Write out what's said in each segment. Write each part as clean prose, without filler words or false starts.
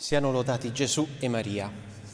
Siano lodati Gesù e Maria.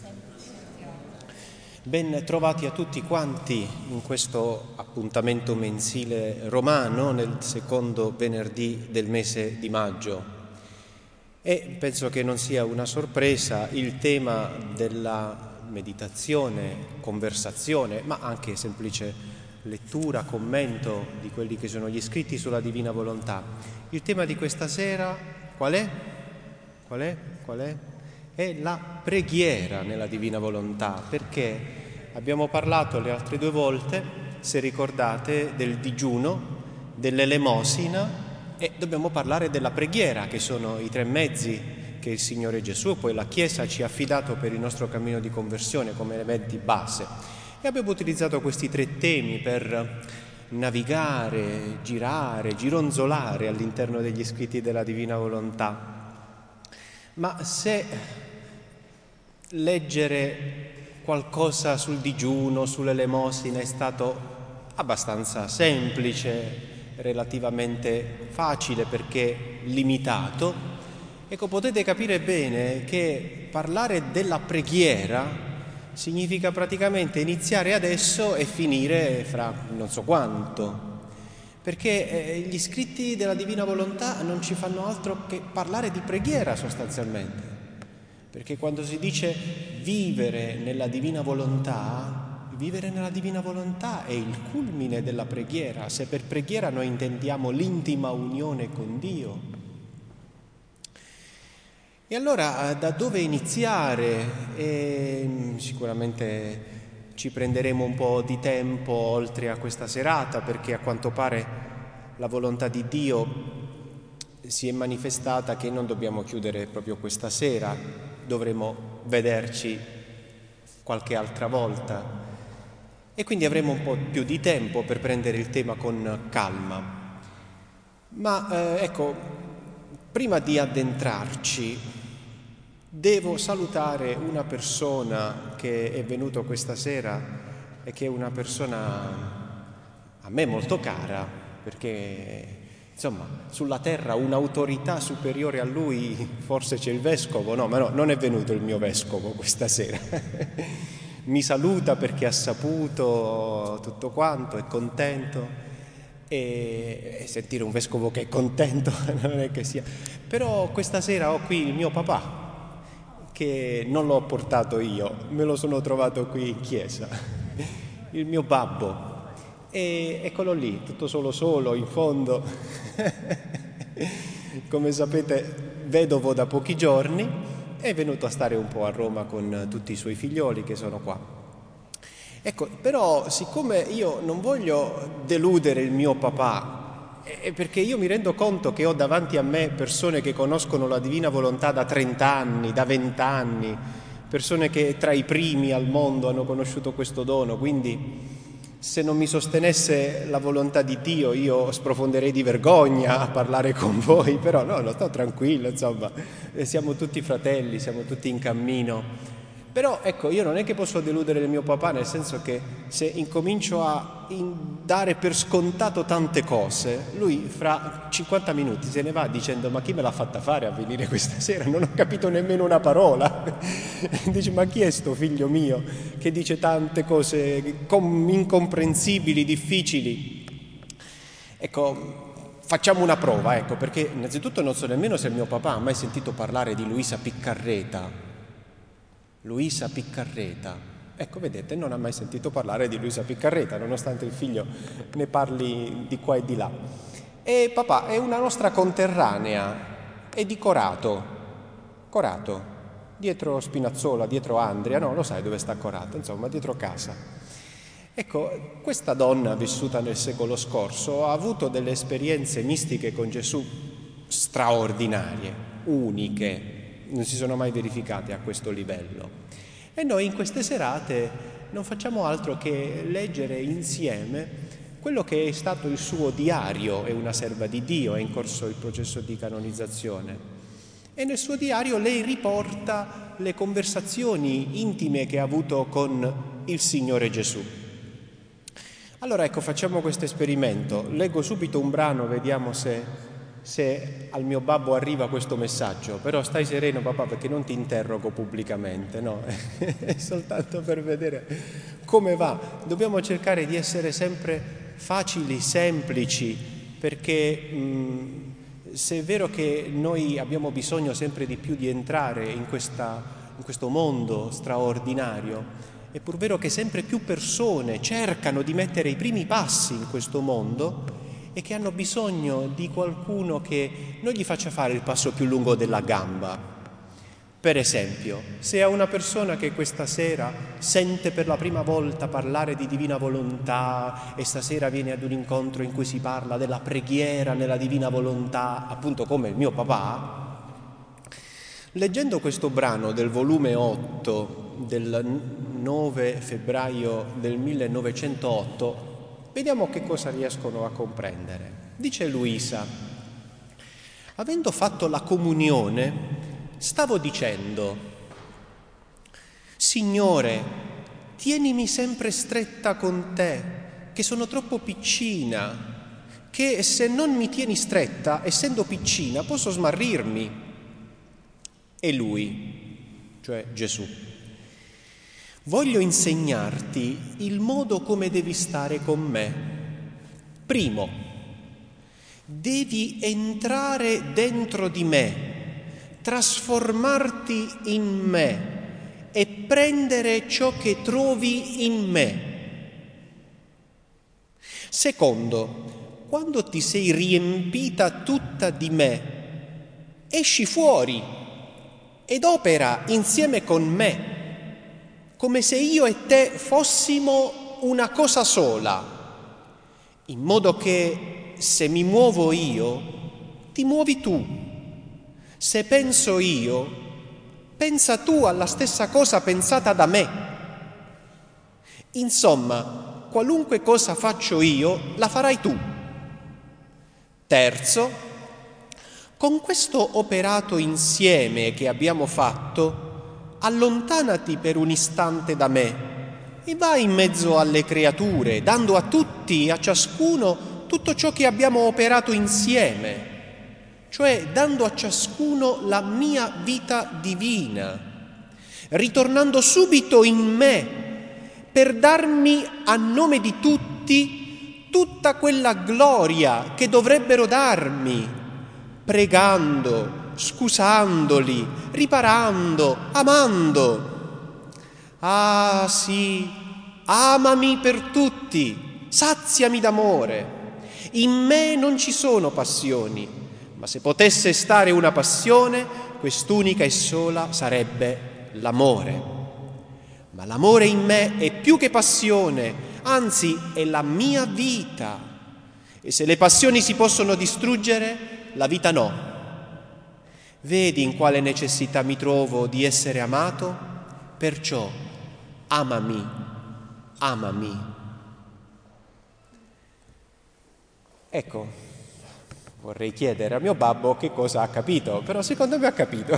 Ben trovati a tutti quanti in questo appuntamento mensile romano nel secondo venerdì del mese di maggio. E penso che non sia una sorpresa il tema della meditazione, conversazione, ma anche semplice lettura, commento di quelli che sono gli scritti sulla Divina Volontà. Il tema di questa sera qual è? Qual è? È la preghiera nella Divina Volontà, perché abbiamo parlato le altre due volte, se ricordate, del digiuno, dell'elemosina e dobbiamo parlare della preghiera, che sono i tre mezzi che il Signore Gesù e poi la Chiesa ci ha affidato per il nostro cammino di conversione come elementi base. E abbiamo utilizzato questi tre temi per navigare, girare, gironzolare all'interno degli scritti della Divina Volontà. Ma se leggere qualcosa sul digiuno, sull'elemosina è stato abbastanza semplice, relativamente facile perché limitato, ecco, potete capire bene che parlare della preghiera significa praticamente iniziare adesso e finire fra non so quanto. Perché gli scritti della Divina Volontà non ci fanno altro che parlare di preghiera sostanzialmente. Perché quando si dice vivere nella Divina Volontà è il culmine della preghiera. Se per preghiera noi intendiamo l'intima unione con Dio. E allora da dove iniziare? Sicuramente ci prenderemo un po' di tempo oltre a questa serata, perché a quanto pare la volontà di Dio si è manifestata che non dobbiamo chiudere proprio questa sera, dovremo vederci qualche altra volta e quindi avremo un po' più di tempo per prendere il tema con calma. Ma ecco, prima di addentrarci devo salutare una persona che è venuta questa sera e che è una persona a me molto cara, perché insomma sulla terra un'autorità superiore a lui, forse c'è il vescovo, no, non è venuto il mio vescovo questa sera. Mi saluta perché ha saputo tutto quanto, è contento e sentire un vescovo che è contento non è che sia. Però questa sera ho qui il mio papà, che non l'ho portato io, me lo sono trovato qui in chiesa, il mio babbo, e eccolo lì, tutto solo, in fondo, come sapete vedovo da pochi giorni, è venuto a stare un po' a Roma con tutti i suoi figlioli che sono qua. Ecco, però siccome io non voglio deludere il mio papà, perché io mi rendo conto che ho davanti a me persone che conoscono la Divina Volontà da 30 anni, da 20 anni, persone che tra i primi al mondo hanno conosciuto questo dono, quindi se non mi sostenesse la volontà di Dio io sprofonderei di vergogna a parlare con voi, però no, sto tranquillo, insomma, siamo tutti fratelli, siamo tutti in cammino. Però ecco, io non è che posso deludere il mio papà, nel senso che se incomincio a dare per scontato tante cose, lui fra 50 minuti se ne va dicendo: ma chi me l'ha fatta fare a venire questa sera? Non ho capito nemmeno una parola. Dice: ma chi è sto figlio mio che dice tante cose incomprensibili, difficili? Ecco, facciamo una prova, ecco, perché innanzitutto non so nemmeno se il mio papà ha mai sentito parlare di Luisa Piccarreta. Ecco, vedete, non ha mai sentito parlare di Luisa Piccarreta, nonostante il figlio ne parli di qua e di là. E papà è una nostra conterranea, è di Corato, dietro Spinazzola, dietro Andria, no, lo sai dove sta Corato, insomma, dietro casa. Ecco, questa donna vissuta nel secolo scorso ha avuto delle esperienze mistiche con Gesù straordinarie, uniche, non si sono mai verificate a questo livello. E noi in queste serate non facciamo altro che leggere insieme quello che è stato il suo diario. È una serva di Dio, è in corso il processo di canonizzazione. E nel suo diario lei riporta le conversazioni intime che ha avuto con il Signore Gesù. Allora ecco, facciamo questo esperimento. Leggo subito un brano, vediamo se se al mio babbo arriva questo messaggio, però stai sereno papà perché non ti interrogo pubblicamente, no? È soltanto per vedere come va. Dobbiamo cercare di essere sempre facili, semplici, perché se è vero che noi abbiamo bisogno sempre di più di entrare in questo mondo straordinario, è pur vero che sempre più persone cercano di mettere i primi passi in questo mondo e che hanno bisogno di qualcuno che non gli faccia fare il passo più lungo della gamba. Per esempio, se a una persona che questa sera sente per la prima volta parlare di divina volontà e stasera viene ad un incontro in cui si parla della preghiera nella divina volontà, appunto come il mio papà, leggendo questo brano del volume 8 del 9 febbraio del 1908, vediamo che cosa riescono a comprendere. Dice Luisa: avendo fatto la comunione, stavo dicendo: Signore, tienimi sempre stretta con te, che sono troppo piccina, che se non mi tieni stretta, essendo piccina, posso smarrirmi. E lui, cioè Gesù: voglio insegnarti il modo come devi stare con me. Primo, devi entrare dentro di me, trasformarti in me e prendere ciò che trovi in me. Secondo, quando ti sei riempita tutta di me, esci fuori ed opera insieme con me, come se io e te fossimo una cosa sola, in modo che se mi muovo io, ti muovi tu. Se penso io, pensa tu alla stessa cosa pensata da me. Insomma, qualunque cosa faccio io, la farai tu. Terzo, con questo operato insieme che abbiamo fatto, allontanati per un istante da me e vai in mezzo alle creature, dando a tutti, a ciascuno, tutto ciò che abbiamo operato insieme, cioè dando a ciascuno la mia vita divina, ritornando subito in me per darmi a nome di tutti tutta quella gloria che dovrebbero darmi, pregando, scusandoli, riparando, amando. Ah sì, amami per tutti, saziami d'amore. In me non ci sono passioni, ma se potesse stare una passione, quest'unica e sola sarebbe l'amore. Ma l'amore in me è più che passione, anzi è la mia vita. E se le passioni si possono distruggere, la vita no. Vedi in quale necessità mi trovo di essere amato? Perciò amami, amami. Ecco, vorrei chiedere a mio babbo che cosa ha capito, però secondo me ha capito.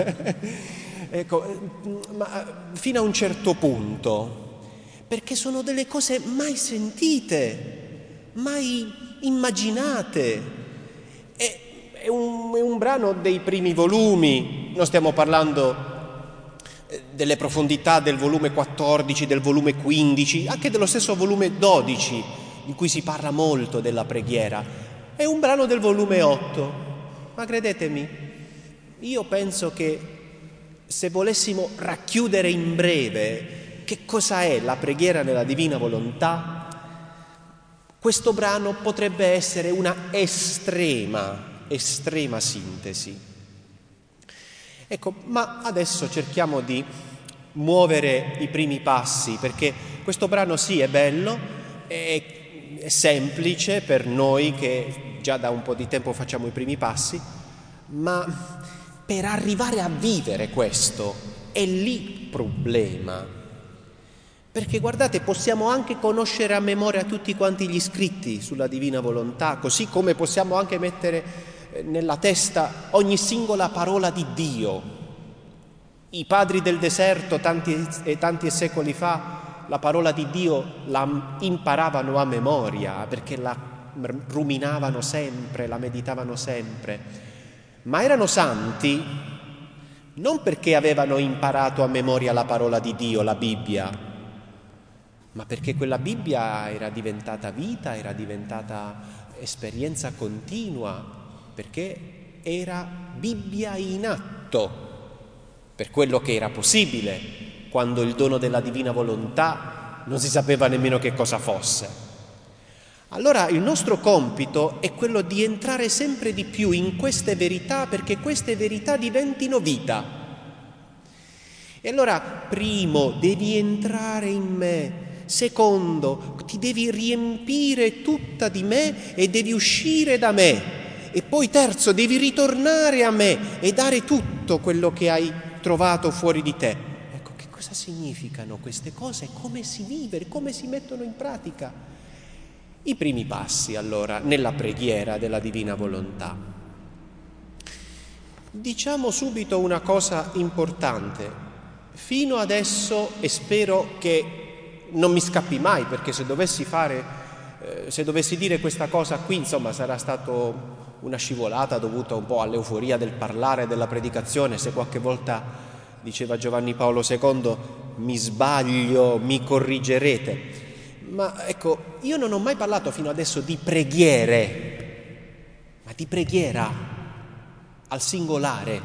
Ecco, ma fino a un certo punto, perché sono delle cose mai sentite, mai immaginate. È un brano dei primi volumi, non stiamo parlando delle profondità del volume 14, del volume 15, anche dello stesso volume 12, in cui si parla molto della preghiera. È un brano del volume 8, ma credetemi, io penso che se volessimo racchiudere in breve che cosa è la preghiera nella divina volontà, questo brano potrebbe essere una estrema sintesi. Ecco, ma adesso cerchiamo di muovere i primi passi, perché questo brano sì è bello, è semplice per noi che già da un po' di tempo facciamo i primi passi, ma per arrivare a vivere questo è lì il problema. Perché guardate, possiamo anche conoscere a memoria tutti quanti gli scritti sulla divina volontà, così come possiamo anche mettere nella testa ogni singola parola di Dio. I padri del deserto tanti secoli fa la parola di Dio la imparavano a memoria perché la ruminavano sempre, la meditavano sempre, ma erano santi non perché avevano imparato a memoria la parola di Dio, la Bibbia, ma perché quella Bibbia era diventata vita, era diventata esperienza continua, perché era Bibbia in atto, per quello che era possibile, quando il dono della divina volontà non si sapeva nemmeno che cosa fosse. Allora il nostro compito è quello di entrare sempre di più in queste verità, perché queste verità diventino vita. E allora, primo, devi entrare in me. Secondo, ti devi riempire tutta di me e devi uscire da me. E poi terzo, devi ritornare a me e dare tutto quello che hai trovato fuori di te. Ecco, che cosa significano queste cose? Come si vive? Come si mettono in pratica? I primi passi, allora, nella preghiera della divina volontà. Diciamo subito una cosa importante. Fino adesso, e spero che non mi scappi mai, perché se dovessi dire questa cosa qui, insomma, sarà stato una scivolata dovuta un po' all'euforia del parlare, della predicazione. Se qualche volta, diceva Giovanni Paolo II, mi sbaglio, mi corrigerete. Ma ecco, io non ho mai parlato fino adesso di preghiere, ma di preghiera al singolare.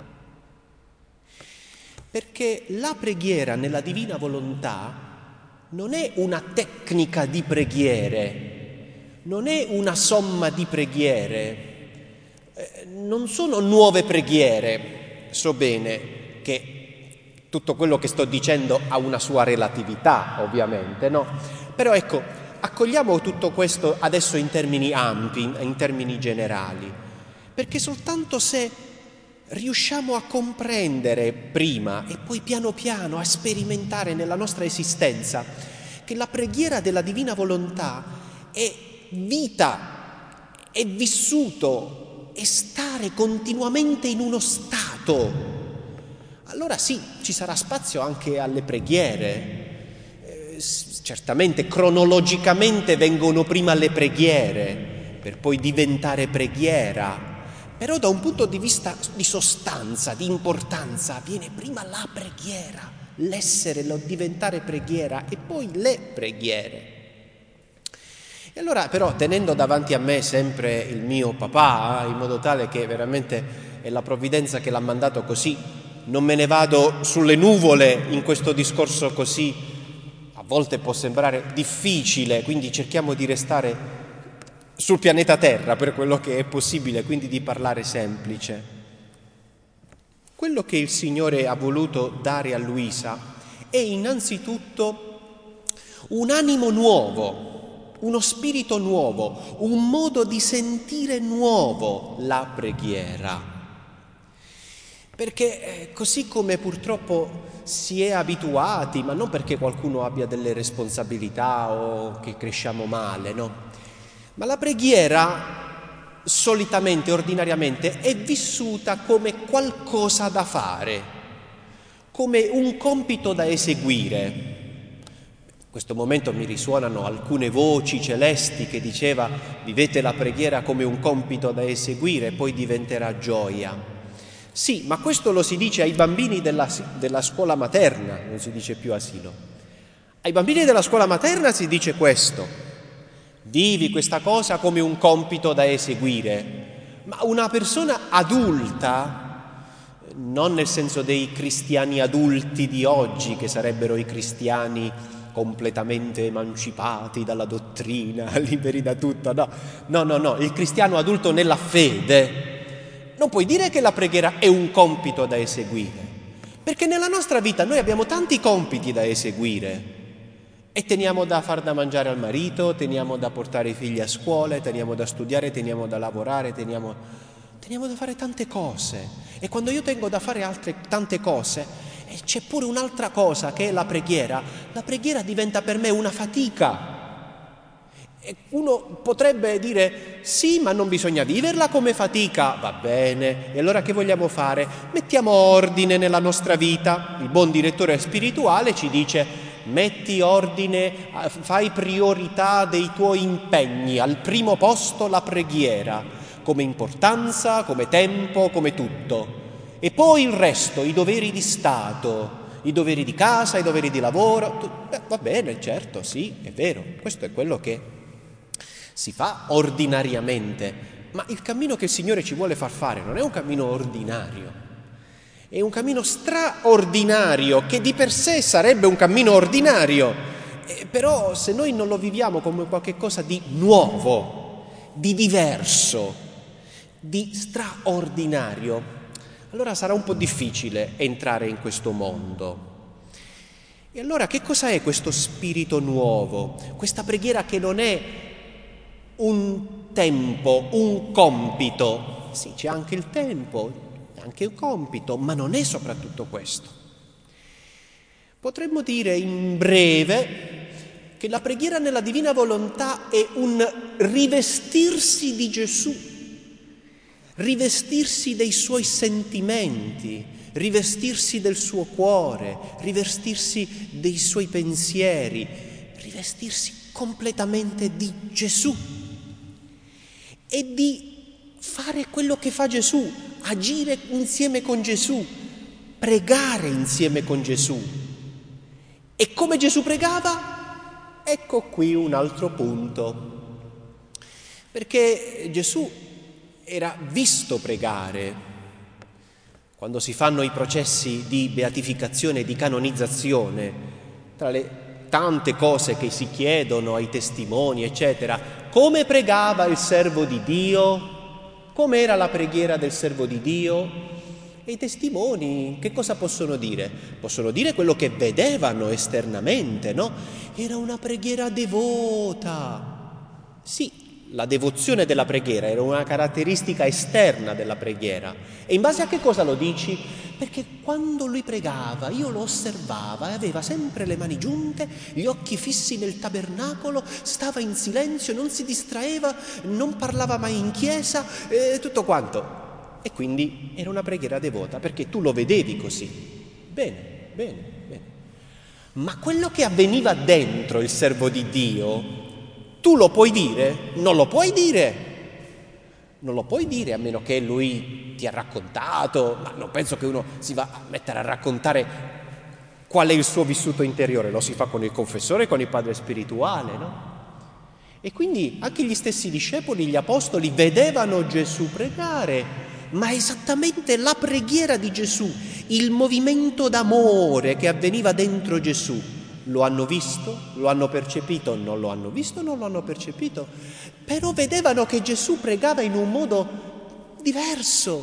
Perché la preghiera nella divina volontà non è una tecnica di preghiere, non è una somma di preghiere, non sono nuove preghiere. So bene che tutto quello che sto dicendo ha una sua relatività, ovviamente, no? Però ecco, accogliamo tutto questo adesso in termini ampi, in termini generali, perché soltanto se riusciamo a comprendere prima e poi piano piano a sperimentare nella nostra esistenza che la preghiera della divina volontà è vita, è vissuto, è stare continuamente in uno stato, allora sì, ci sarà spazio anche alle preghiere. Certamente cronologicamente vengono prima le preghiere per poi diventare preghiera, però da un punto di vista di sostanza, di importanza, viene prima la preghiera, l'essere, lo diventare preghiera e poi le preghiere. E allora però, tenendo davanti a me sempre il mio papà, in modo tale che veramente è la provvidenza che l'ha mandato così, non me ne vado sulle nuvole in questo discorso così, a volte può sembrare difficile, quindi cerchiamo di restare sul pianeta Terra per quello che è possibile, quindi di parlare semplice. Quello che il Signore ha voluto dare a Luisa è innanzitutto un animo nuovo, uno spirito nuovo, un modo di sentire nuovo la preghiera. Perché così come purtroppo si è abituati, ma non perché qualcuno abbia delle responsabilità o che cresciamo male, no? Ma la preghiera solitamente, ordinariamente, è vissuta come qualcosa da fare, come un compito da eseguire. In questo momento mi risuonano alcune voci celesti che diceva: vivete la preghiera come un compito da eseguire, poi diventerà gioia. Sì, ma questo lo si dice ai bambini della scuola materna, non si dice più asilo. Ai bambini della scuola materna si dice questo: vivi questa cosa come un compito da eseguire. Ma una persona adulta, non nel senso dei cristiani adulti di oggi, che sarebbero i cristiani completamente emancipati dalla dottrina, liberi da tutto, no, il cristiano adulto nella fede, non puoi dire che la preghiera è un compito da eseguire, perché nella nostra vita noi abbiamo tanti compiti da eseguire e teniamo da far da mangiare al marito, teniamo da portare i figli a scuola, teniamo da studiare, teniamo da lavorare, teniamo da fare tante cose. E quando io tengo da fare altre tante cose, c'è pure un'altra cosa che è la preghiera diventa per me una fatica. E uno potrebbe dire: sì, ma non bisogna viverla come fatica. Va bene, e allora che vogliamo fare? Mettiamo ordine nella nostra vita. Il buon direttore spirituale ci dice: metti ordine, fai priorità dei tuoi impegni, al primo posto la preghiera, come importanza, come tempo, come tutto. E poi il resto, i doveri di Stato, i doveri di casa, i doveri di lavoro, va bene, certo, sì, è vero, questo è quello che si fa ordinariamente, ma il cammino che il Signore ci vuole far fare non è un cammino ordinario, è un cammino straordinario, che di per sé sarebbe un cammino ordinario, però se noi non lo viviamo come qualcosa di nuovo, di diverso, di straordinario, allora sarà un po' difficile entrare in questo mondo. E allora che cosa è questo spirito nuovo? Questa preghiera che non è un tempo, un compito. Sì, c'è anche il tempo, anche il compito, ma non è soprattutto questo. Potremmo dire in breve che la preghiera nella divina volontà è un rivestirsi di Gesù, rivestirsi dei suoi sentimenti, rivestirsi del suo cuore, rivestirsi dei suoi pensieri, rivestirsi completamente di Gesù e di fare quello che fa Gesù, agire insieme con Gesù, pregare insieme con Gesù. E come Gesù pregava? Ecco qui un altro punto, perché Gesù era visto pregare. Quando si fanno i processi di beatificazione e di canonizzazione, tra le tante cose che si chiedono ai testimoni, eccetera, come pregava il servo di Dio? Com'era la preghiera del servo di Dio? E i testimoni che cosa possono dire? Possono dire quello che vedevano esternamente, no? Era una preghiera devota. Sì, la devozione della preghiera era una caratteristica esterna della preghiera. E in base a che cosa lo dici? Perché quando lui pregava, io lo osservava e aveva sempre le mani giunte, gli occhi fissi nel tabernacolo, stava in silenzio, non si distraeva, non parlava mai in chiesa, tutto quanto. E quindi era una preghiera devota, perché tu lo vedevi così. Bene, bene, bene. Ma quello che avveniva dentro il servo di Dio, tu lo puoi dire? Non lo puoi dire. Non lo puoi dire, a meno che lui ti ha raccontato, ma non penso che uno si va a mettere a raccontare qual è il suo vissuto interiore, lo si fa con il confessore e con il padre spirituale, no? E quindi anche gli stessi discepoli, gli apostoli, vedevano Gesù pregare, ma esattamente la preghiera di Gesù, il movimento d'amore che avveniva dentro Gesù, lo hanno visto? Lo hanno percepito? Non lo hanno visto? Non lo hanno percepito? Però vedevano che Gesù pregava in un modo diverso,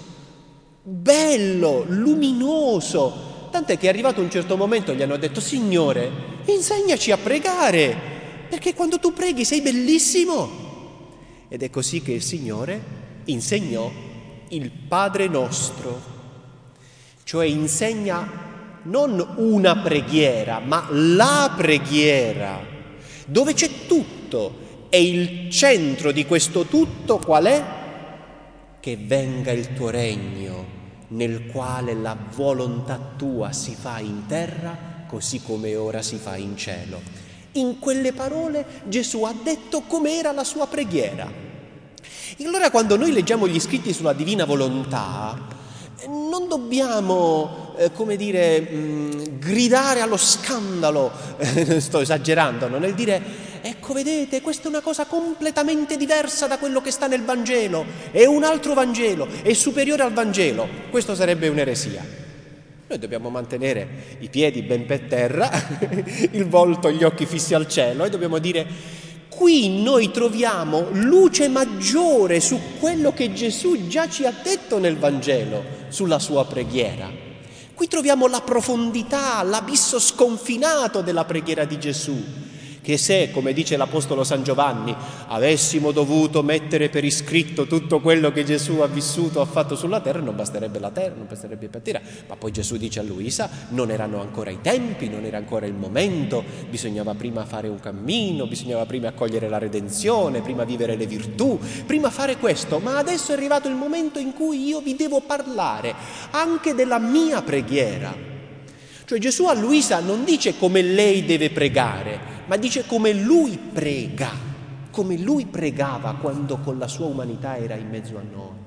bello, luminoso. Tant'è che è arrivato un certo momento gli hanno detto: Signore, insegnaci a pregare, perché quando tu preghi sei bellissimo. Ed è così che il Signore insegnò il Padre nostro, cioè insegna non una preghiera, ma la preghiera, dove c'è tutto. E il centro di questo tutto qual è? Che venga il tuo regno, nel quale la volontà tua si fa in terra, così come ora si fa in cielo. In quelle parole Gesù ha detto com'era la sua preghiera. E allora quando noi leggiamo gli scritti sulla divina volontà, non dobbiamo, gridare allo scandalo, sto esagerando, no? Nel dire, ecco vedete, questa è una cosa completamente diversa da quello che sta nel Vangelo, è un altro Vangelo, è superiore al Vangelo. Questo sarebbe un'eresia. Noi dobbiamo mantenere i piedi ben per terra, il volto e gli occhi fissi al cielo, e dobbiamo dire: qui noi troviamo luce maggiore su quello che Gesù già ci ha detto nel Vangelo, sulla sua preghiera. Qui troviamo la profondità, l'abisso sconfinato della preghiera di Gesù, che se, come dice l'Apostolo San Giovanni, avessimo dovuto mettere per iscritto tutto quello che Gesù ha vissuto, ha fatto sulla terra, non basterebbe la terra, non basterebbe per terra. Ma poi Gesù dice a Luisa, non erano ancora i tempi, non era ancora il momento, bisognava prima fare un cammino, bisognava prima accogliere la redenzione, prima vivere le virtù, prima fare questo, ma adesso è arrivato il momento in cui io vi devo parlare anche della mia preghiera. Cioè Gesù a Luisa non dice come lei deve pregare, ma dice come lui prega, come lui pregava quando con la sua umanità era in mezzo a noi.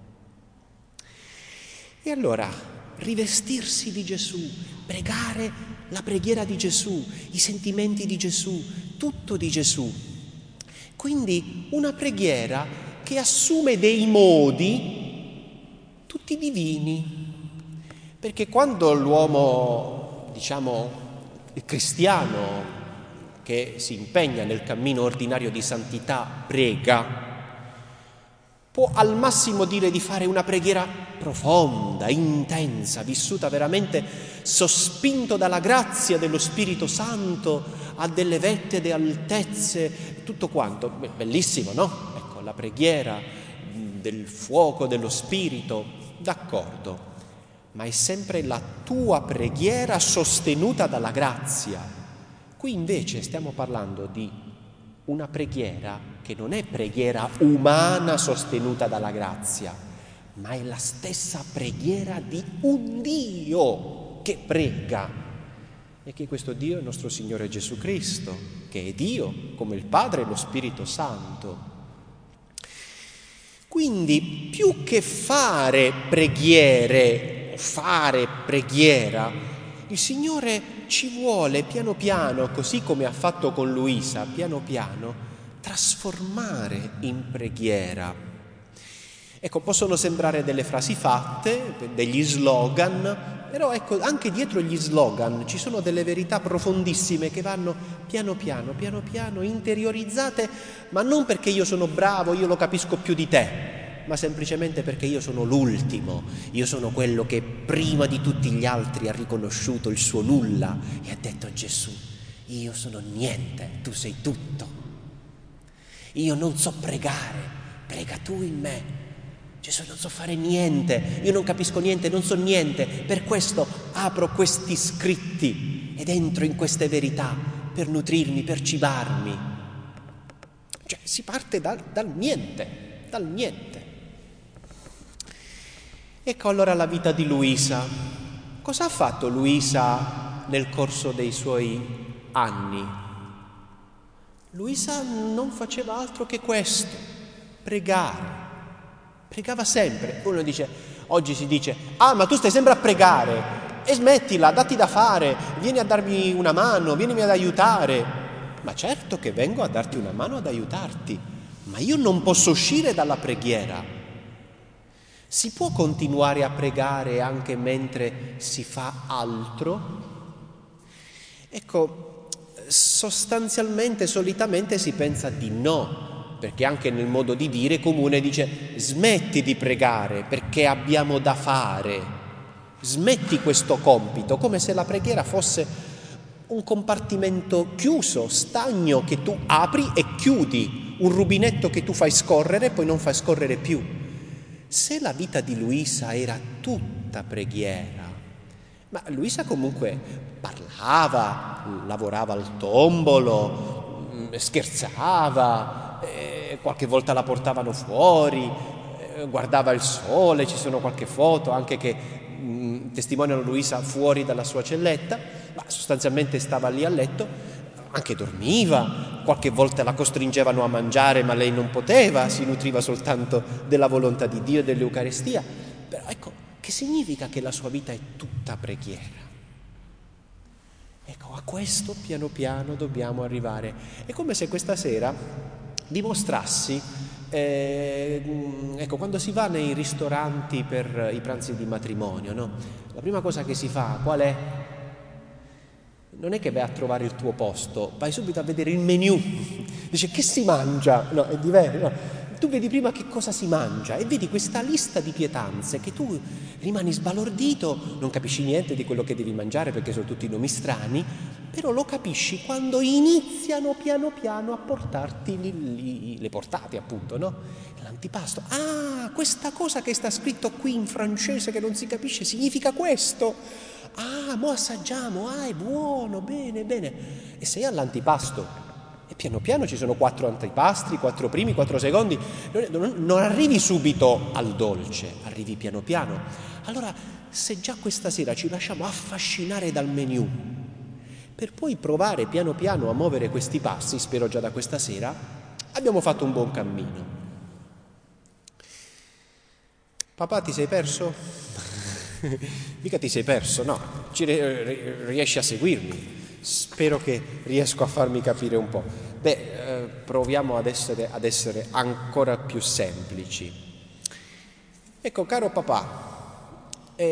E allora rivestirsi di Gesù, pregare la preghiera di Gesù, i sentimenti di Gesù, tutto di Gesù. Quindi una preghiera che assume dei modi tutti divini. Perché quando l'uomo, il cristiano che si impegna nel cammino ordinario di santità prega, può al massimo dire di fare una preghiera profonda, intensa, vissuta veramente sospinto dalla grazia dello Spirito Santo a delle vette e altezze, tutto quanto. Bellissimo, no? Ecco, la preghiera del fuoco dello Spirito, d'accordo. Ma è sempre la tua preghiera sostenuta dalla grazia. Qui invece stiamo parlando di una preghiera che non è preghiera umana sostenuta dalla grazia, ma è la stessa preghiera di un Dio che prega. E che questo Dio è il nostro Signore Gesù Cristo, che è Dio come il Padre e lo Spirito Santo. Quindi più che fare preghiera, il Signore ci vuole piano piano, così come ha fatto con Luisa, piano piano, trasformare in preghiera. Ecco, possono sembrare delle frasi fatte, degli slogan, però ecco, anche dietro gli slogan ci sono delle verità profondissime che vanno piano piano interiorizzate, ma non perché io sono bravo, io lo capisco più di te, ma semplicemente perché io sono l'ultimo, io sono quello che prima di tutti gli altri ha riconosciuto il suo nulla e ha detto: Gesù, io sono niente, tu sei tutto. Io non so pregare, prega tu in me. Gesù, non so fare niente, io non capisco niente, non so niente, per questo apro questi scritti ed entro in queste verità per nutrirmi, per cibarmi. Cioè si parte dal niente. Ecco allora la vita di Luisa. Cosa ha fatto Luisa nel corso dei suoi anni? Luisa non faceva altro che questo, pregare. Pregava sempre. Uno dice, oggi si dice: ah, ma tu stai sempre a pregare, e smettila, datti da fare, vieni a darmi una mano, vienimi ad aiutare. Ma certo che vengo a darti una mano, ad aiutarti, ma io non posso uscire dalla preghiera. Si può continuare a pregare anche mentre si fa altro? Ecco, sostanzialmente, solitamente si pensa di no, perché anche nel modo di dire comune dice: smetti di pregare perché abbiamo da fare, smetti questo compito, come se la preghiera fosse un compartimento chiuso, stagno, che tu apri e chiudi, un rubinetto che tu fai scorrere e poi non fai scorrere più. Se la vita di Luisa era tutta preghiera, ma Luisa comunque parlava, lavorava al tombolo, scherzava, qualche volta la portavano fuori, guardava il sole, ci sono qualche foto anche che testimoniano Luisa fuori dalla sua celletta, ma sostanzialmente stava lì a letto, anche dormiva, qualche volta la costringevano a mangiare ma lei non poteva, si nutriva soltanto della volontà di Dio e dell'Eucaristia. Però ecco, che significa che la sua vita è tutta preghiera? Ecco, a questo piano piano dobbiamo arrivare. È come se questa sera dimostrassi, ecco, quando si va nei ristoranti per i pranzi di matrimonio, no? La prima cosa che si fa qual è? Non è che vai a trovare il tuo posto, vai subito a vedere il menù. Dice: che si mangia? No, è diverso. No. Tu vedi prima che cosa si mangia e vedi questa lista di pietanze che tu rimani sbalordito, non capisci niente di quello che devi mangiare perché sono tutti nomi strani, però lo capisci quando iniziano piano piano a portarti le portate, appunto, no? L'antipasto. Ah, questa cosa che sta scritto qui in francese che non si capisce significa questo. Ah, mo assaggiamo, è buono, bene. E sei all'antipasto e piano piano ci sono 4 antipasti, 4 primi, 4 secondi. Non arrivi subito al dolce, arrivi piano piano. Allora se già questa sera ci lasciamo affascinare dal menù, per poi provare piano piano a muovere questi passi, spero già da questa sera, abbiamo fatto un buon cammino. Papà, ti sei perso? Mica ti sei perso, no, riesci a seguirmi. Spero che riesco a farmi capire un po'. Proviamo ad essere ancora più semplici. Ecco, caro papà,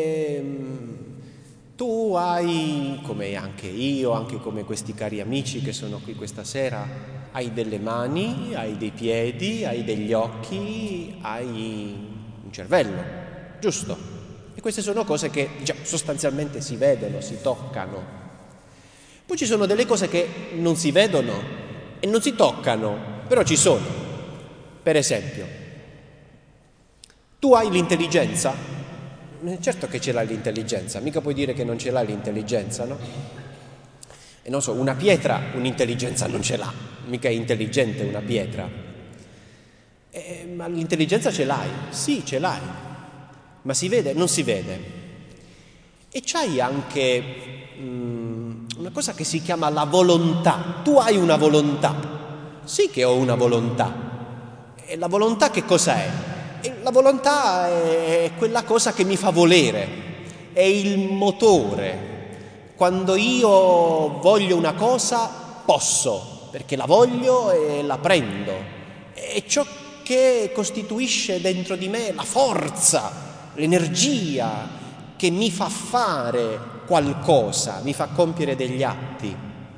tu hai, come anche io, anche come questi cari amici che sono qui questa sera, hai delle mani, hai dei piedi, hai degli occhi, hai un cervello, giusto? E queste sono cose che già sostanzialmente si vedono, si toccano. Poi ci sono delle cose che non si vedono e non si toccano, però ci sono. Per esempio, tu hai l'intelligenza? Certo che ce l'hai l'intelligenza, mica puoi dire che non ce l'hai l'intelligenza, no? E non so, una pietra un'intelligenza non ce l'ha, mica è intelligente una pietra. Ma l'intelligenza ce l'hai? Sì, ce l'hai. Ma si vede? Non si vede. E c'hai anche una cosa che si chiama la volontà. Tu hai una volontà. Sì che ho una volontà. E la volontà che cosa è? E la volontà è quella cosa che mi fa volere, è il motore. Quando io voglio una cosa, posso, perché la voglio e la prendo. È ciò che costituisce dentro di me la forza, l'energia che mi fa fare qualcosa, mi fa compiere degli atti.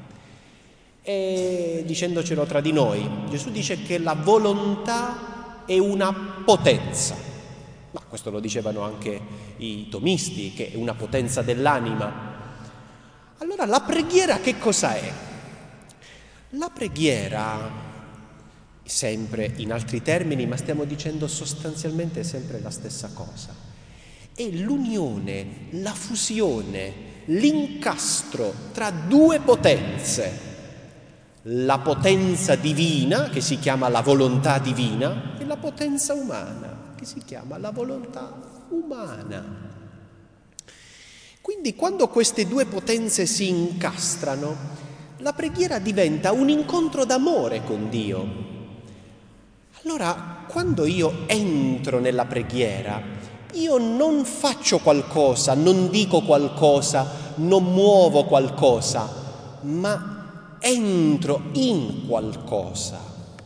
E dicendocelo tra di noi, Gesù dice che la volontà è una potenza, ma questo lo dicevano anche i tomisti, che è una potenza dell'anima. Allora la preghiera che cosa è? La preghiera, sempre in altri termini, ma stiamo dicendo sostanzialmente sempre la stessa cosa, è l'unione, la fusione, l'incastro tra due potenze. La potenza divina, che si chiama la volontà divina, e la potenza umana, che si chiama la volontà umana. Quindi quando queste due potenze si incastrano, la preghiera diventa un incontro d'amore con Dio. Allora, quando io entro nella preghiera, io non faccio qualcosa, non dico qualcosa, non muovo qualcosa, ma entro in qualcosa.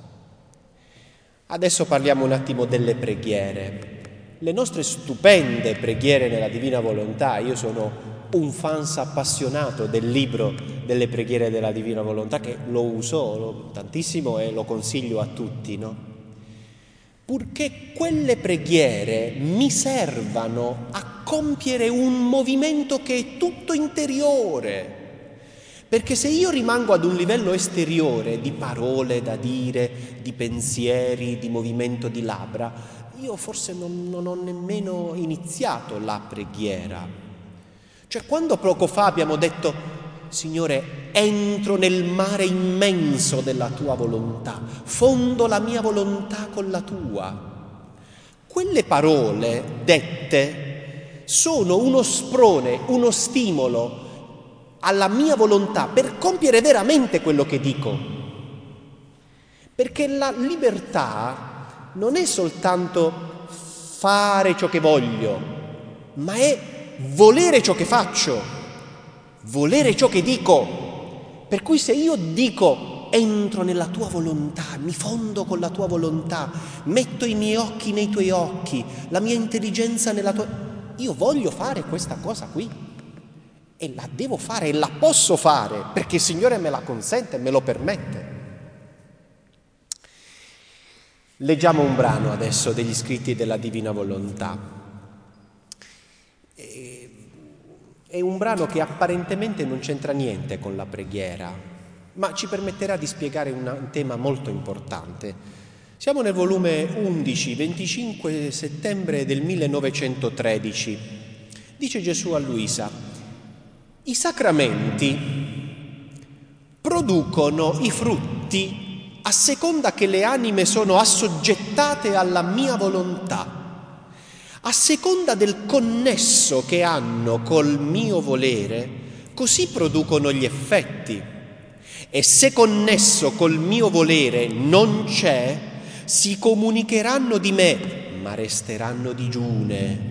Adesso parliamo un attimo delle preghiere. Le nostre stupende preghiere nella Divina Volontà, io sono un fan appassionato del libro delle preghiere della Divina Volontà, che lo uso tantissimo e lo consiglio a tutti, no? Purché quelle preghiere mi servano a compiere un movimento che è tutto interiore. Perché se io rimango ad un livello esteriore di parole da dire, di pensieri, di movimento di labbra, io forse non ho nemmeno iniziato la preghiera. Cioè, quando poco fa abbiamo detto: Signore, entro nel mare immenso della tua volontà, fondo la mia volontà con la tua. Quelle parole dette sono uno sprone, uno stimolo alla mia volontà per compiere veramente quello che dico. Perché la libertà non è soltanto fare ciò che voglio, ma è volere ciò che faccio, volere ciò che dico. Per cui se io dico entro nella tua volontà, mi fondo con la tua volontà, metto i miei occhi nei tuoi occhi, la mia intelligenza nella tua... Io voglio fare questa cosa qui e la devo fare e la posso fare perché il Signore me la consente, me lo permette. Leggiamo un brano adesso degli scritti della Divina Volontà. È un brano che apparentemente non c'entra niente con la preghiera, ma ci permetterà di spiegare un tema molto importante. Siamo nel volume 11, 25 settembre del 1913. Dice Gesù a Luisa: i sacramenti producono i frutti a seconda che le anime sono assoggettate alla mia volontà. A seconda del connesso che hanno col mio volere, così producono gli effetti. E se connesso col mio volere non c'è, si comunicheranno di me, ma resteranno digiune.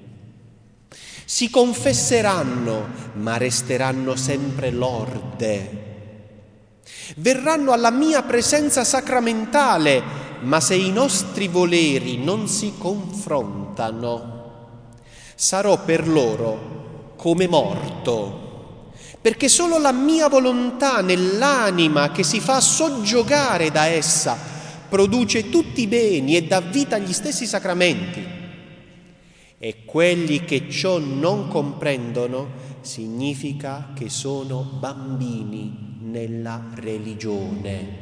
Si confesseranno, ma resteranno sempre lorde. Verranno alla mia presenza sacramentale, ma se i nostri voleri non si confrontano, sarò per loro come morto. Perché solo la mia volontà nell'anima che si fa soggiogare da essa produce tutti i beni e dà vita agli stessi sacramenti. E quelli che ciò non comprendono significa che sono bambini nella religione.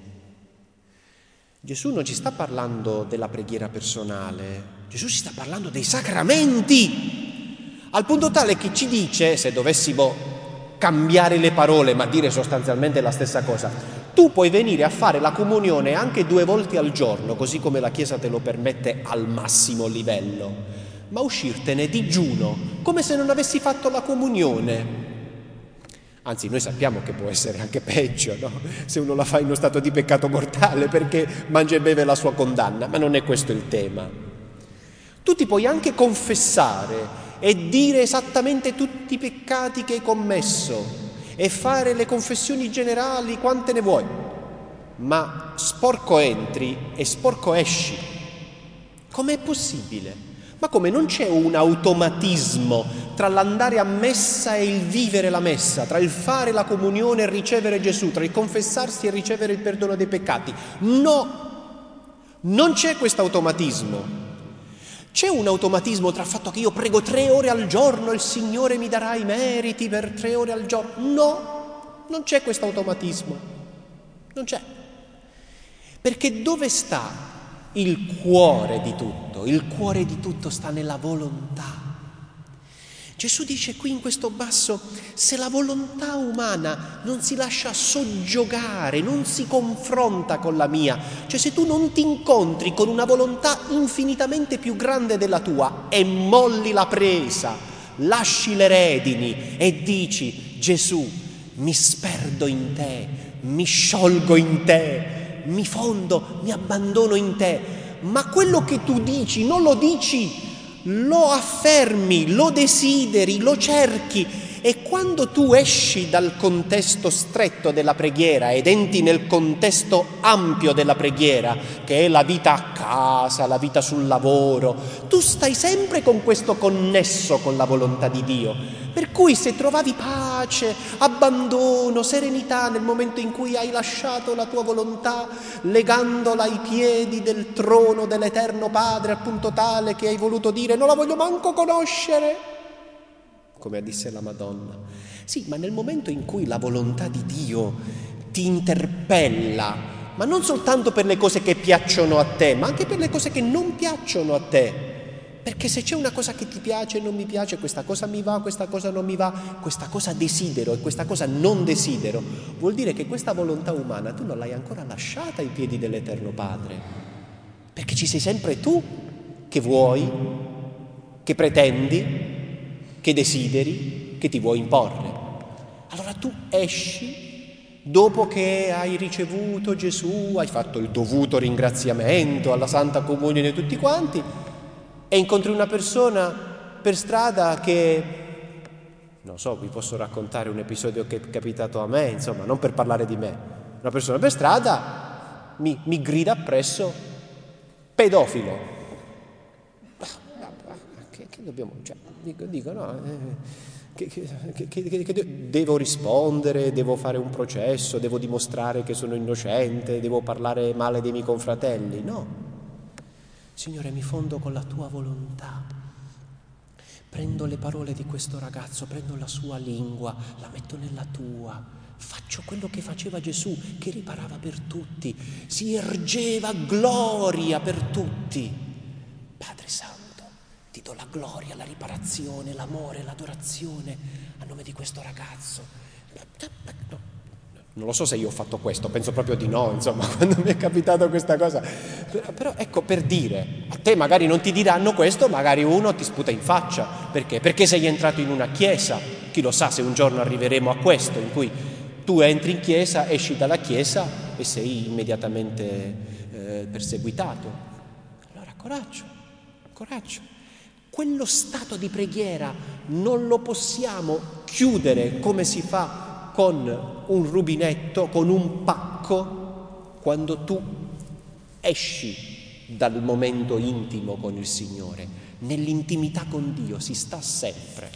Gesù non ci sta parlando della preghiera personale, Gesù ci sta parlando dei sacramenti, al punto tale che ci dice, se dovessimo cambiare le parole ma dire sostanzialmente la stessa cosa, tu puoi venire a fare la comunione anche 2 volte al giorno, così come la Chiesa te lo permette al massimo livello, ma uscirtene digiuno, come se non avessi fatto la comunione. Anzi, noi sappiamo che può essere anche peggio, no? Se uno la fa in uno stato di peccato mortale perché mangia e beve la sua condanna, ma non è questo il tema. Tu ti puoi anche confessare e dire esattamente tutti i peccati che hai commesso e fare le confessioni generali quante ne vuoi, ma sporco entri e sporco esci. Com'è possibile? Ma come, non c'è un automatismo tra l'andare a messa e il vivere la messa, tra il fare la comunione e ricevere Gesù, tra il confessarsi e ricevere il perdono dei peccati? No, non c'è questo automatismo. C'è un automatismo tra il fatto che io prego 3 ore al giorno e il Signore mi darà i meriti per 3 ore al giorno. No, non c'è questo automatismo. Non c'è. Perché dove sta il cuore di tutto? Il cuore di tutto sta nella volontà. Gesù dice qui in questo basso, se la volontà umana non si lascia soggiogare, non si confronta con la mia, cioè se tu non ti incontri con una volontà infinitamente più grande della tua e molli la presa, lasci le redini e dici: Gesù, mi sperdo in te, mi sciolgo in te, mi fondo, mi abbandono in te, ma quello che tu dici non lo dici, lo affermi, lo desideri, lo cerchi, e quando tu esci dal contesto stretto della preghiera ed entri nel contesto ampio della preghiera, che è la vita a casa, la vita sul lavoro, tu stai sempre con questo connesso con la volontà di Dio. Per cui se trovavi pace, abbandono, serenità nel momento in cui hai lasciato la tua volontà, legandola ai piedi del trono dell'Eterno Padre, al punto tale che hai voluto dire: non la voglio manco conoscere, come disse la Madonna. Sì, ma nel momento in cui la volontà di Dio ti interpella, ma non soltanto per le cose che piacciono a te, ma anche per le cose che non piacciono a te, perché se c'è una cosa che ti piace e non mi piace, questa cosa mi va, questa cosa non mi va, questa cosa desidero e questa cosa non desidero, vuol dire che questa volontà umana tu non l'hai ancora lasciata ai piedi dell'Eterno Padre, perché ci sei sempre tu che vuoi, che pretendi, che desideri, che ti vuoi imporre. Allora tu esci dopo che hai ricevuto Gesù, hai fatto il dovuto ringraziamento alla Santa Comunione tutti quanti, e incontri una persona per strada che, non so, vi posso raccontare un episodio che è capitato a me, insomma, non per parlare di me. Una persona per strada mi grida appresso: pedofilo. Che dobbiamo, cioè, dico no, che devo rispondere, devo fare un processo, devo dimostrare che sono innocente, devo parlare male dei miei confratelli? No. Signore, mi fondo con la tua volontà, prendo le parole di questo ragazzo, prendo la sua lingua, la metto nella tua, faccio quello che faceva Gesù, che riparava per tutti, si ergeva gloria per tutti. Padre Santo, ti do la gloria, la riparazione, l'amore, l'adorazione a nome di questo ragazzo. Non lo so se io ho fatto questo, penso proprio di no, insomma, quando mi è capitato questa cosa. Però ecco, per dire, a te magari non ti diranno questo, magari uno ti sputa in faccia. Perché? Perché sei entrato in una chiesa. Chi lo sa se un giorno arriveremo a questo, in cui tu entri in chiesa, esci dalla chiesa e sei immediatamente perseguitato. Allora, coraggio. Quello stato di preghiera non lo possiamo chiudere come si fa con un rubinetto, con un pacco, quando tu esci dal momento intimo con il Signore. Nell'intimità con Dio si sta sempre.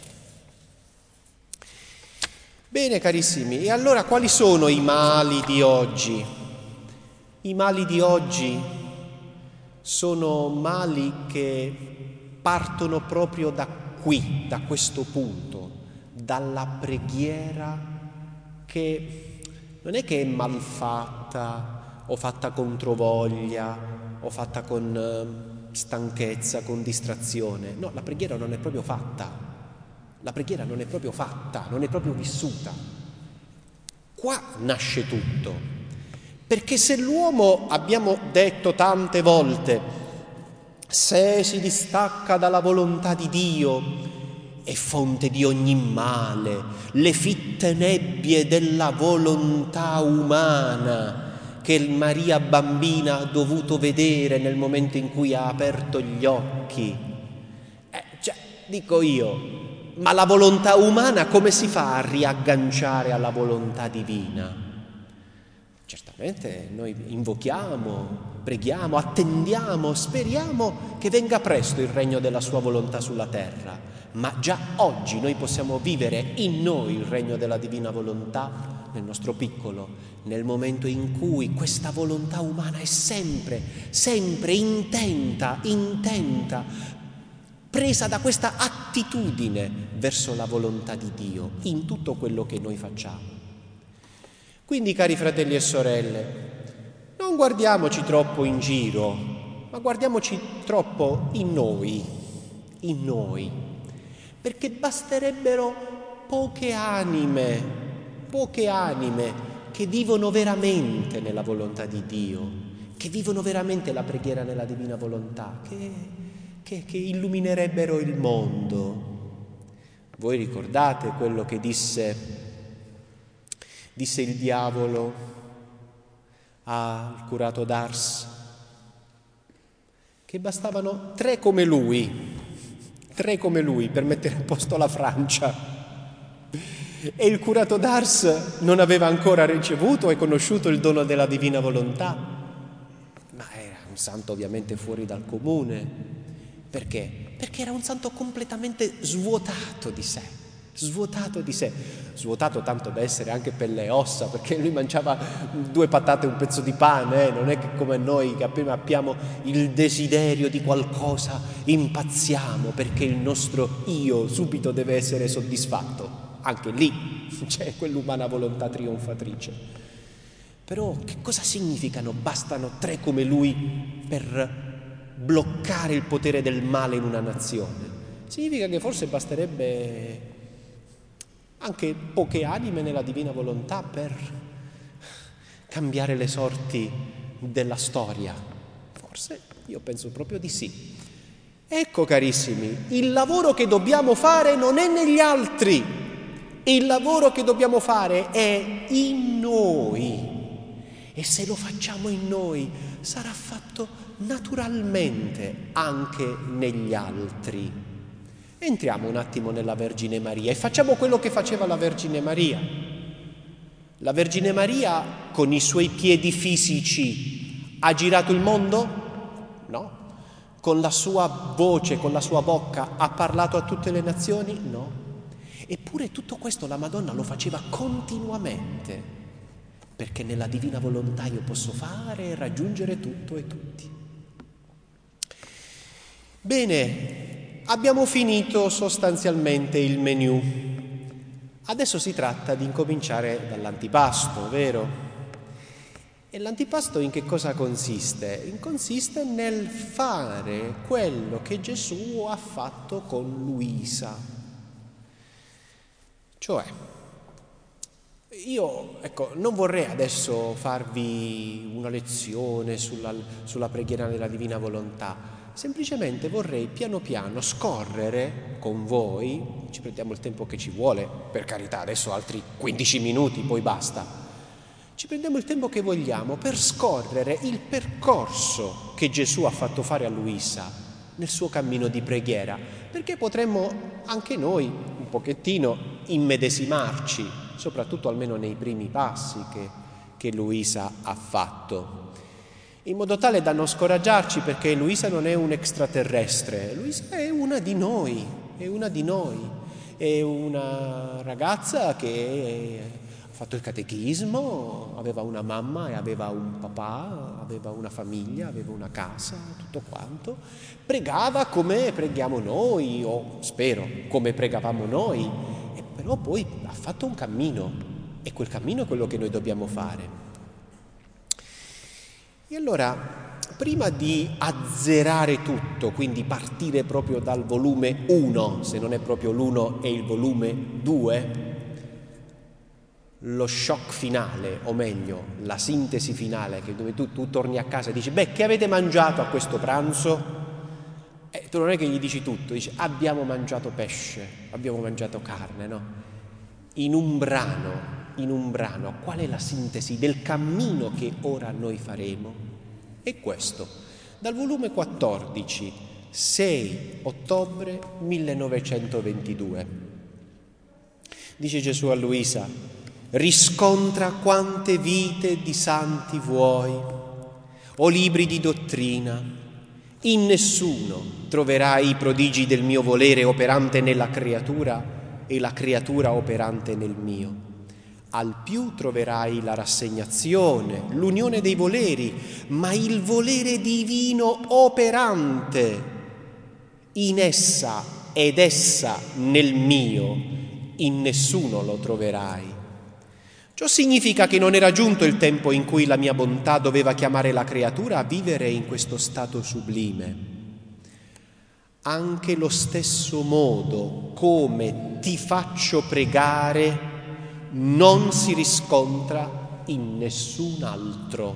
Bene, carissimi, e allora quali sono i mali di oggi? I mali di oggi sono mali che partono proprio da qui, da questo punto, dalla preghiera che non è che è mal fatta o fatta controvoglia o fatta con stanchezza, con distrazione. No, la preghiera non è proprio fatta. La preghiera non è proprio fatta, non è proprio vissuta. Qua nasce tutto. Perché se l'uomo, abbiamo detto tante volte, se si distacca dalla volontà di Dio, è fonte di ogni male, le fitte nebbie della volontà umana che Maria bambina ha dovuto vedere nel momento in cui ha aperto gli occhi. Dico io, ma la volontà umana come si fa a riagganciare alla volontà divina? Certamente noi invochiamo, preghiamo, attendiamo, speriamo che venga presto il regno della sua volontà sulla terra, ma già oggi noi possiamo vivere in noi il regno della divina volontà nel nostro piccolo, nel momento in cui questa volontà umana è sempre intenta, presa da questa attitudine verso la volontà di Dio in tutto quello che noi facciamo. Quindi, cari fratelli e sorelle, non guardiamoci troppo in giro, ma guardiamoci troppo in noi, perché basterebbero poche anime che vivono veramente nella volontà di Dio, che vivono veramente la preghiera nella divina volontà, che illuminerebbero il mondo. Voi ricordate quello che disse il diavolo al curato d'Ars? Che bastavano 3 come lui per mettere a posto la Francia. E il curato d'Ars non aveva ancora ricevuto e conosciuto il dono della divina volontà, ma era un santo ovviamente fuori dal comune. Perché? Perché era un santo completamente svuotato di sé, svuotato tanto da essere anche pelle e ossa, perché lui mangiava 2 patate e un pezzo di pane, non è che come noi che appena abbiamo il desiderio di qualcosa impazziamo perché il nostro io subito deve essere soddisfatto. Anche lì c'è quell'umana volontà trionfatrice. Però che cosa significano? Bastano 3 come lui per bloccare il potere del male in una nazione? Significa che forse basterebbe anche poche anime nella divina volontà per cambiare le sorti della storia. Forse, io penso proprio di sì. Ecco, carissimi, il lavoro che dobbiamo fare non è negli altri, il lavoro che dobbiamo fare è in noi. E se lo facciamo in noi, sarà fatto naturalmente anche negli altri. Entriamo un attimo nella Vergine Maria e facciamo quello che faceva la Vergine Maria. La Vergine Maria con i suoi piedi fisici ha girato il mondo? No. Con la sua voce, con la sua bocca ha parlato a tutte le nazioni? No. Eppure tutto questo la Madonna lo faceva continuamente, perché nella divina volontà io posso fare e raggiungere tutto e tutti. Bene, abbiamo finito sostanzialmente il menù. Adesso si tratta di incominciare dall'antipasto, vero? E l'antipasto in che cosa consiste? Consiste nel fare quello che Gesù ha fatto con Luisa. Cioè, Io, non vorrei adesso farvi una lezione sulla preghiera nella Divina Volontà, semplicemente vorrei piano piano scorrere con voi, ci prendiamo il tempo che ci vuole, per carità, adesso altri 15 minuti, poi basta. Ci prendiamo il tempo che vogliamo per scorrere il percorso che Gesù ha fatto fare a Luisa nel suo cammino di preghiera, perché potremmo anche noi un pochettino immedesimarci, soprattutto almeno nei primi passi che Luisa ha fatto, in modo tale da non scoraggiarci, perché Luisa non è un extraterrestre, Luisa è una di noi, è una ragazza che ha fatto il catechismo, aveva una mamma e aveva un papà, aveva una famiglia, aveva una casa, tutto quanto, pregava come preghiamo noi, o spero come pregavamo noi, e però poi ha fatto un cammino, e quel cammino è quello che noi dobbiamo fare. E allora, prima di azzerare tutto, quindi partire proprio dal volume 1, se non è proprio l'1 è il volume 2, lo shock finale, o meglio, la sintesi finale, che dove tu torni a casa e dici: beh, che avete mangiato a questo pranzo? Tu non è che gli dici tutto, dici: abbiamo mangiato pesce, abbiamo mangiato carne, no? In un brano, qual è la sintesi del cammino che ora noi faremo? È questo, dal volume 14, 6 ottobre 1922. Dice Gesù a Luisa: riscontra quante vite di santi vuoi, o libri di dottrina. In nessuno troverai i prodigi del mio volere operante nella creatura e la creatura operante nel mio. Al più troverai la rassegnazione, l'unione dei voleri, ma il volere divino operante in essa ed essa nel mio, in nessuno lo troverai. Ciò significa che non era giunto il tempo in cui la mia bontà doveva chiamare la creatura a vivere in questo stato sublime. Anche lo stesso modo come ti faccio pregare non si riscontra in nessun altro.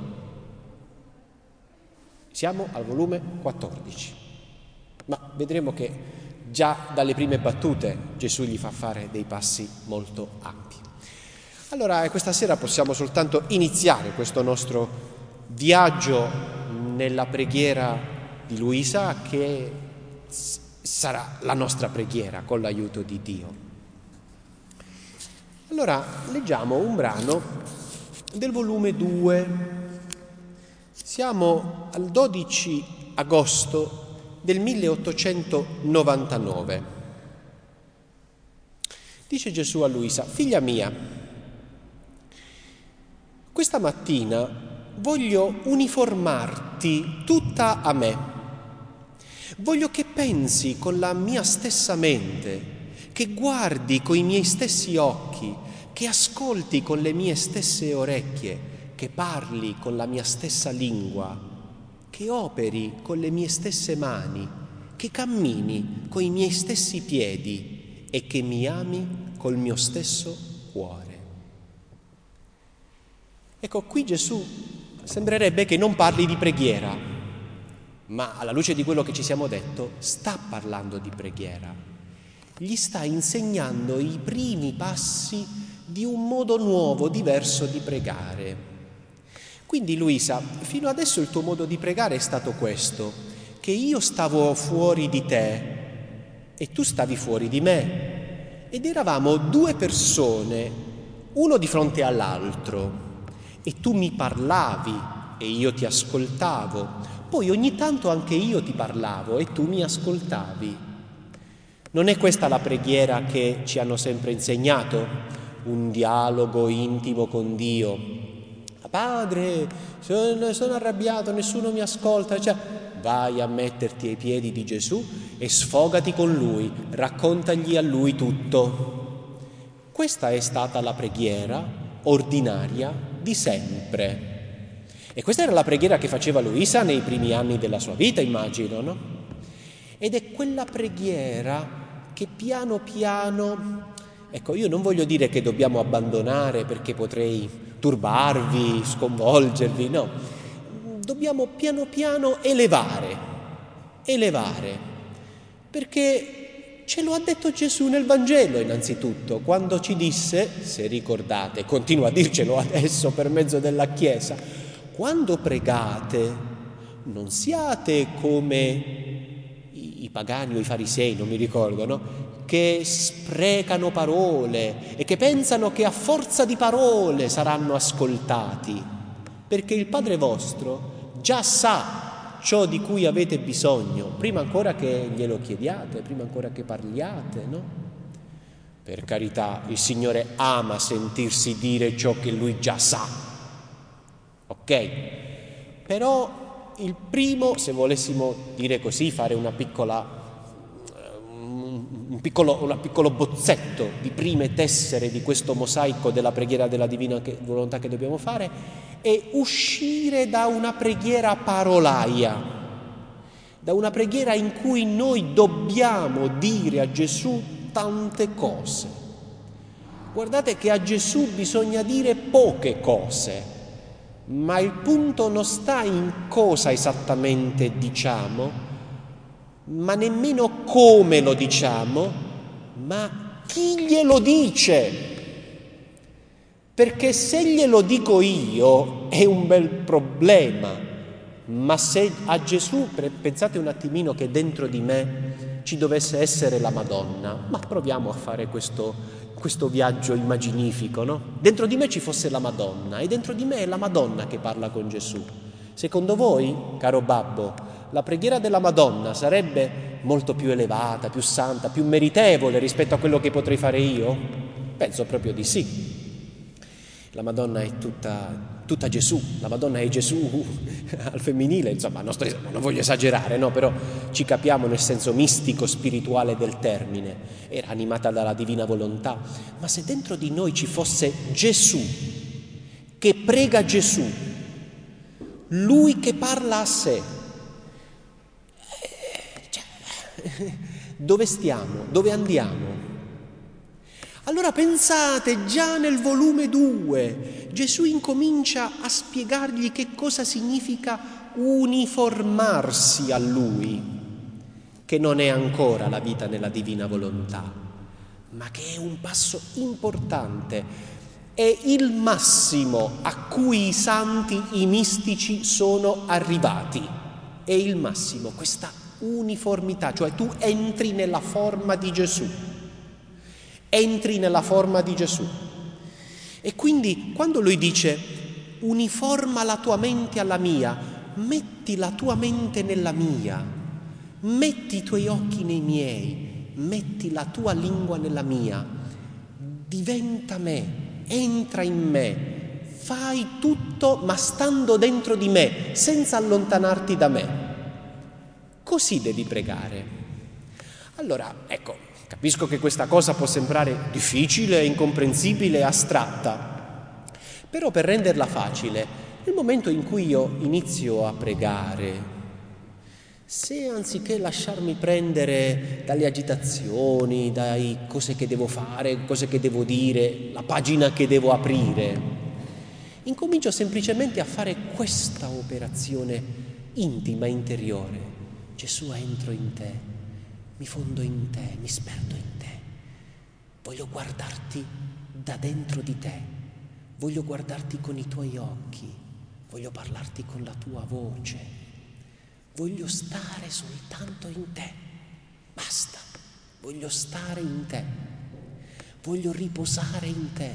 Siamo al volume 14, ma vedremo che già dalle prime battute Gesù gli fa fare dei passi molto ampi. Allora, questa sera possiamo soltanto iniziare questo nostro viaggio nella preghiera di Luisa, che sarà la nostra preghiera con l'aiuto di Dio. Allora, leggiamo un brano del volume 2. Siamo al 12 agosto del 1899. Dice Gesù a Luisa: figlia mia, questa mattina voglio uniformarti tutta a me. Voglio che pensi con la mia stessa mente, che guardi coi miei stessi occhi, che ascolti con le mie stesse orecchie, che parli con la mia stessa lingua, che operi con le mie stesse mani, che cammini coi miei stessi piedi e che mi ami col mio stesso cuore. Ecco, qui Gesù sembrerebbe che non parli di preghiera, ma alla luce di quello che ci siamo detto, sta parlando di preghiera. Gli sta insegnando i primi passi di un modo nuovo, diverso di pregare. Quindi Luisa, fino adesso il tuo modo di pregare è stato questo, che io stavo fuori di te e tu stavi fuori di me. Ed eravamo due persone, uno di fronte all'altro, e tu mi parlavi e io ti ascoltavo. Poi ogni tanto anche io ti parlavo e tu mi ascoltavi. Non è questa la preghiera che ci hanno sempre insegnato? Un dialogo intimo con Dio. Padre, sono arrabbiato, nessuno mi ascolta. Cioè, vai a metterti ai piedi di Gesù e sfogati con Lui, raccontagli a Lui tutto. Questa è stata la preghiera ordinaria di sempre. E questa era la preghiera che faceva Luisa nei primi anni della sua vita, immagino, no? Ed è quella preghiera che piano piano Ecco, io non voglio dire che dobbiamo abbandonare perché potrei turbarvi, sconvolgervi, no. Dobbiamo piano piano elevare, perché ce lo ha detto Gesù nel Vangelo innanzitutto, quando ci disse, se ricordate, continua a dircelo adesso per mezzo della Chiesa, quando pregate non siate come i pagani o i farisei, non mi ricordo, no? Che sprecano parole e che pensano che a forza di parole saranno ascoltati, perché il Padre vostro già sa ciò di cui avete bisogno, prima ancora che glielo chiediate, prima ancora che parliate, no? Per carità, il Signore ama sentirsi dire ciò che Lui già sa, ok? Però il primo, se volessimo dire così, fare un piccolo bozzetto di prime tessere di questo mosaico della preghiera della divina volontà che dobbiamo fare, è uscire da una preghiera parolaia, da una preghiera in cui noi dobbiamo dire a Gesù tante cose. Guardate che a Gesù bisogna dire poche cose, ma il punto non sta in cosa esattamente diciamo, ma nemmeno come lo diciamo, ma chi glielo dice. Perché se glielo dico io è un bel problema, ma se a Gesù, pensate un attimino che dentro di me ci dovesse essere la Madonna, ma proviamo a fare questo viaggio immaginifico, no? Dentro di me ci fosse la Madonna e dentro di me è la Madonna che parla con Gesù. Secondo voi, caro babbo, la preghiera della Madonna sarebbe molto più elevata, più santa, più meritevole rispetto a quello che potrei fare io? Penso proprio di sì. La Madonna è tutta Gesù, la Madonna è Gesù al femminile, insomma, non voglio esagerare, no? Però ci capiamo nel senso mistico, spirituale del termine, era animata dalla divina volontà. Ma se dentro di noi ci fosse Gesù, che prega Gesù, Lui che parla a sé, dove stiamo? Dove andiamo? Allora pensate, già nel volume 2 Gesù incomincia a spiegargli che cosa significa uniformarsi a Lui, che non è ancora la vita nella divina volontà, ma che è un passo importante, è il massimo a cui i santi, i mistici sono arrivati, è il massimo, questa uniformità, cioè tu entri nella forma di Gesù. Entri nella forma di Gesù. E quindi quando lui dice uniforma la tua mente alla mia, metti la tua mente nella mia, metti i tuoi occhi nei miei, metti la tua lingua nella mia, diventa me, entra in me, fai tutto ma stando dentro di me, senza allontanarti da me. Così devi pregare. Allora, ecco, capisco che questa cosa può sembrare difficile, incomprensibile, astratta, però per renderla facile, nel momento in cui io inizio a pregare, se anziché lasciarmi prendere dalle agitazioni, dalle cose che devo fare, cose che devo dire, la pagina che devo aprire, incomincio semplicemente a fare questa operazione intima, interiore. Gesù, entro in te. Mi fondo in te, mi sperdo in te, voglio guardarti da dentro di te, voglio guardarti con i tuoi occhi, voglio parlarti con la tua voce, voglio stare soltanto in te, basta, voglio stare in te, voglio riposare in te.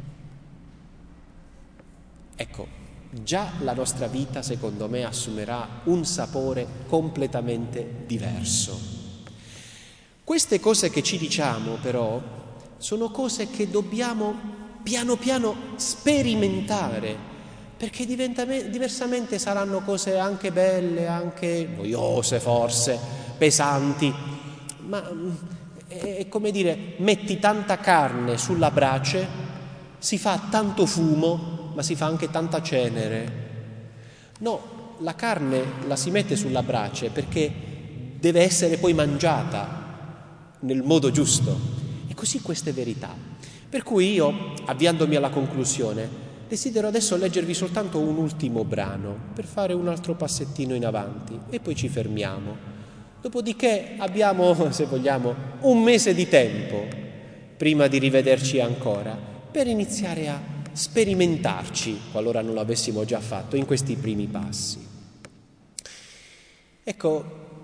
Ecco, già la nostra vita, secondo me, assumerà un sapore completamente diverso. Queste cose che ci diciamo, però, sono cose che dobbiamo piano piano sperimentare, perché diversamente saranno cose anche belle, anche noiose forse, pesanti, ma è come dire, metti tanta carne sulla brace, si fa tanto fumo, ma si fa anche tanta cenere. No, la carne la si mette sulla brace perché deve essere poi mangiata nel modo giusto. E così queste verità Per cui io, avviandomi alla conclusione, desidero adesso leggervi soltanto un ultimo brano per fare un altro passettino in avanti e poi ci fermiamo. Dopodiché abbiamo, se vogliamo, un mese di tempo prima di rivederci ancora per iniziare a sperimentarci, qualora non l'avessimo già fatto, in questi primi passi. Ecco,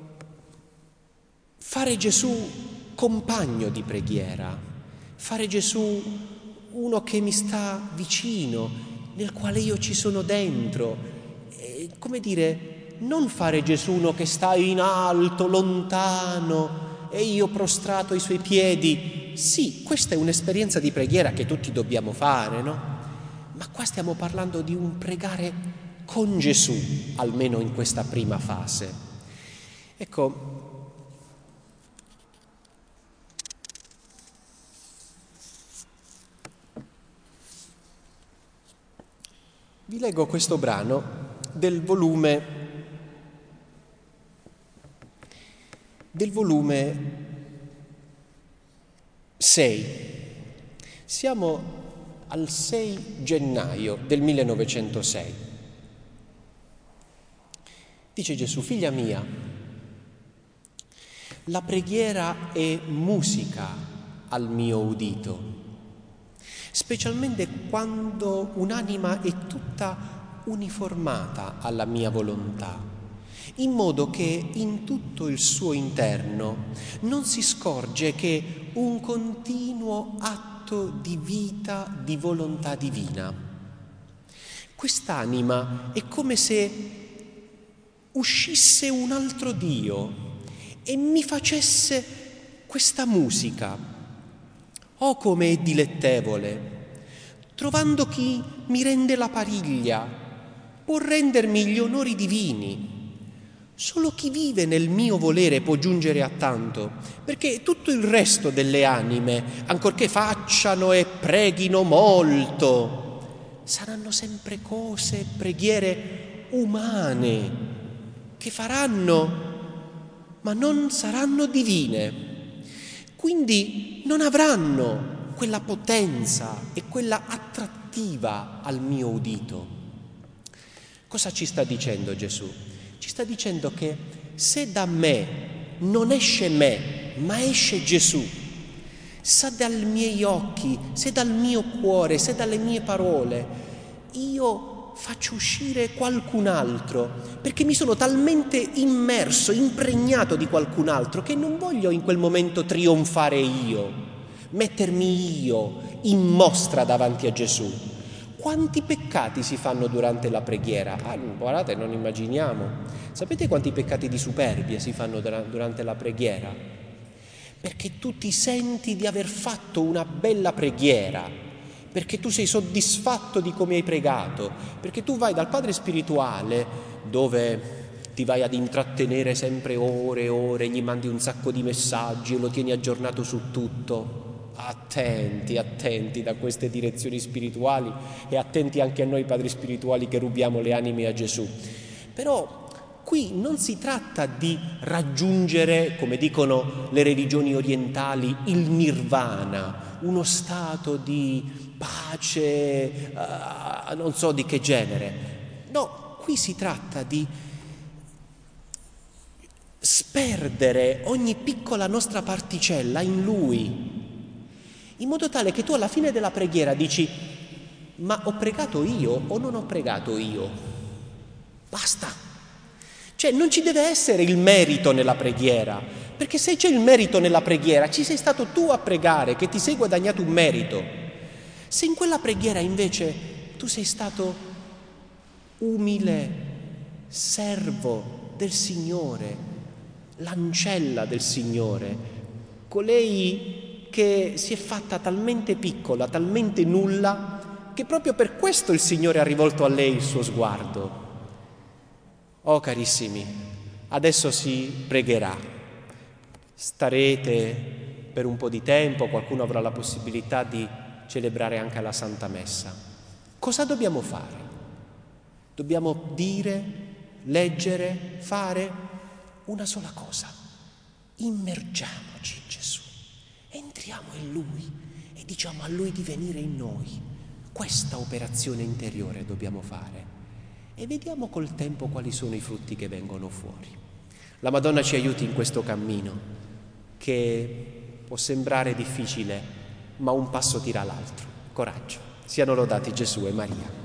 fare Gesù compagno di preghiera, fare Gesù uno che mi sta vicino, nel quale io ci sono dentro, come dire, non fare Gesù uno che sta in alto, lontano e io prostrato ai suoi piedi. Sì, questa è un'esperienza di preghiera che tutti dobbiamo fare, no? Ma qua stiamo parlando di un pregare con Gesù, almeno in questa prima fase. Ecco, vi leggo questo brano del volume 6. Siamo al 6 gennaio del 1906. Dice Gesù: figlia mia, la preghiera è musica al mio udito, specialmente quando un'anima è tutta uniformata alla mia volontà, in modo che in tutto il suo interno non si scorge che un continuo atto di vita di volontà divina. Quest'anima è come se uscisse un altro Dio e mi facesse questa musica. Oh, come è dilettevole! Trovando chi mi rende la pariglia, può rendermi gli onori divini. Solo chi vive nel mio volere può giungere a tanto, perché tutto il resto delle anime, ancorché facciano e preghino molto, saranno sempre cose e preghiere umane, che faranno, ma non saranno divine. Quindi non avranno quella potenza e quella attrattiva al mio udito. Cosa ci sta dicendo Gesù? Ci sta dicendo che se da me non esce me, ma esce Gesù, se dai miei occhi, se dal mio cuore, se dalle mie parole, io faccio uscire qualcun altro, perché mi sono talmente immerso, impregnato di qualcun altro, che non voglio in quel momento trionfare io, mettermi io in mostra davanti a Gesù. Quanti peccati si fanno durante la preghiera? Guardate, non immaginiamo. Sapete quanti peccati di superbia si fanno durante la preghiera? Perché tu ti senti di aver fatto una bella preghiera, perché tu sei soddisfatto di come hai pregato, perché tu vai dal Padre spirituale, dove ti vai ad intrattenere sempre ore e ore, gli mandi un sacco di messaggi e lo tieni aggiornato su tutto. Attenti da queste direzioni spirituali e attenti anche a noi padri spirituali che rubiamo le anime a Gesù. Però qui non si tratta di raggiungere, come dicono le religioni orientali, il nirvana, uno stato di pace, non so di che genere. No, qui si tratta di sperdere ogni piccola nostra particella in Lui, in modo tale che tu alla fine della preghiera dici: ma ho pregato io o non ho pregato io? Basta. Cioè non ci deve essere il merito nella preghiera, perché se c'è il merito nella preghiera ci sei stato tu a pregare, che ti sei guadagnato un merito. Se in quella preghiera invece tu sei stato umile, servo del Signore, l'ancella del Signore, colei che si è fatta talmente piccola, talmente nulla, che proprio per questo il Signore ha rivolto a lei il suo sguardo. Oh carissimi, adesso si pregherà, starete per un po' di tempo, qualcuno avrà la possibilità di celebrare anche la Santa Messa. Cosa dobbiamo fare? Dobbiamo dire, leggere, fare una sola cosa: immergiamoci in Gesù, entriamo in Lui e e diciamo a Lui di venire in noi. Questa operazione interiore dobbiamo fare e vediamo col tempo quali sono i frutti che vengono fuori. La Madonna ci aiuti in questo cammino che può sembrare difficile, ma un passo tira l'altro. Coraggio. Siano lodati Gesù e Maria.